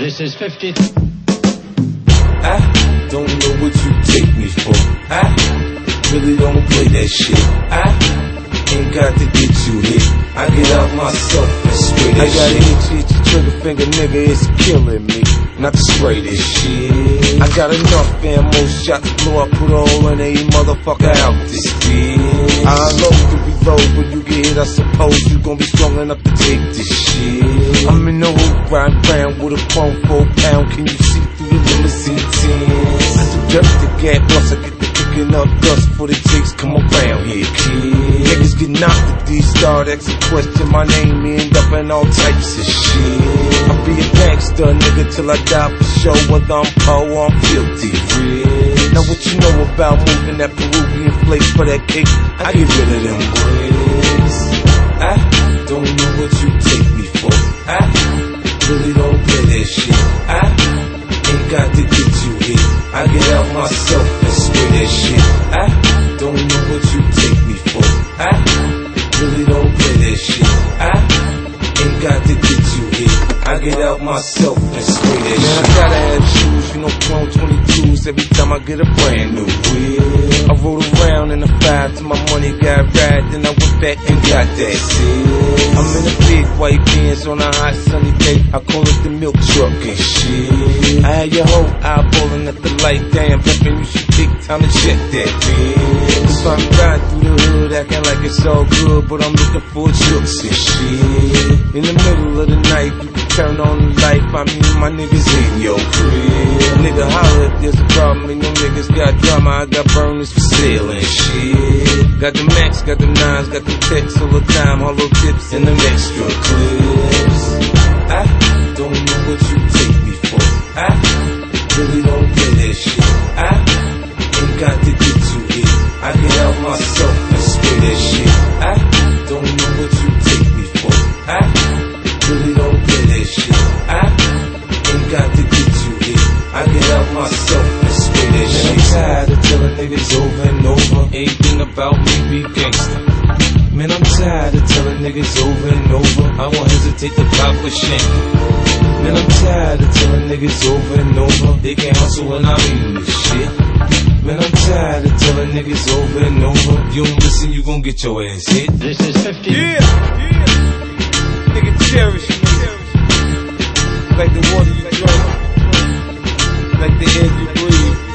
This is 50. I don't know what you take me for. I really don't play that shit. I ain't got to get you hit. I get out myself and spray that shit. I got an itchy trigger finger, nigga, it's killing me. Not to spray this shit. I got enough ammo, shots blow, I put all in a motherfucker out this bitch. I love to reload when you get hit, I suppose you gon' be strong enough to take this shit. I'm in the hoop, riding round with a chrome 4 pound. Can you see through the limousine tents? I do dirt to get once I get the kicking up dust for the chicks come around here, kid. Niggas get knocked if these start asking question my name, end up in all types of shit. I'll be a gangster, nigga, till I die for sure. Whether I'm poor or I'm filthy rich. Now what you know about moving that Peruvian place for that cake? I get rid of them bricks. I don't know what you take me for. I really don't play that shit. I ain't got to get you hit. I get out myself and spray that shit. I don't know what you take me for. I really don't play that shit. I ain't got to get you hit. I get out myself and spray that shit. I gotta have shoes, you know, chrome 22s every time I get a brand new wheel. I rode around in a 5 till my money got right, then I went back and got that shit. I'm in a big white Benz on a hot sunny day, I call it the milk truck and shit. I had your whole eyeballing at the light, damn, pimpin', you should take time to check that bitch. So I'm riding through the hood, acting like it's all good, but I'm looking for jokes and shit. In the middle of the night, you can turn on the light, find me and my niggas in your crib. Nigga, holler if there's a problem, and them niggas got drama, I got burners for sale and shit. Got the max, got the nines, got the texts all the time, hollow tips and them extra clips. I don't know what you take me for. I really don't play that shit. I ain't got to get you hit. I get out myself and spray that shit. I don't know what you take me for. I really don't play that shit. I ain't got to get you hit. I get out myself and spray that shit. I'm tired of telling niggas over and over, anything about me be gangsta. Man, I'm tired of telling niggas over and over, I won't hesitate to pop a shank. Man, I'm tired of telling niggas over and over, they can't hustle when I'm eating this shit. Man, I'm tired of telling niggas over and over, you don't listen, you gon' get your ass hit. This is 50. Yeah. Nigga, cherish me. Like the water you drink, like the air you breathe.